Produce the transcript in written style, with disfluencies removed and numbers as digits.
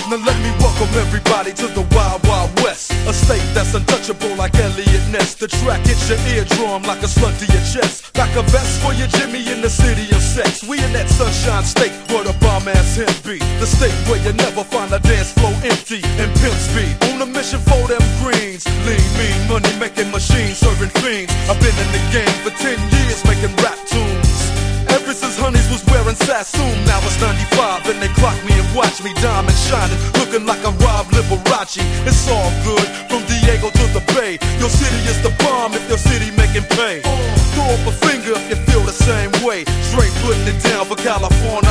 Now let me welcome everybody to the Wild Wild West, a state that's untouchable like Elliot Ness. The track hits your eardrum like a slug to your chest. Like a vest for your Jimmy in the city of sex. We in that sunshine state where the bomb ass him be. The state where you never find a dance floor empty and pimp speed. On a mission for them greens. Lean, mean, money making machines, serving fiends. I've been in the game for 10 years making rap tunes. Ever since Honeys was wearing Sassoon. Now it's 95 and they clock me and watch me diamond shining, looking like I'm Rob Liberace. It's all good from Diego to the Bay. Your city is the bomb if your city making pay. Throw up a finger if you feel the same way. Straight putting it down for California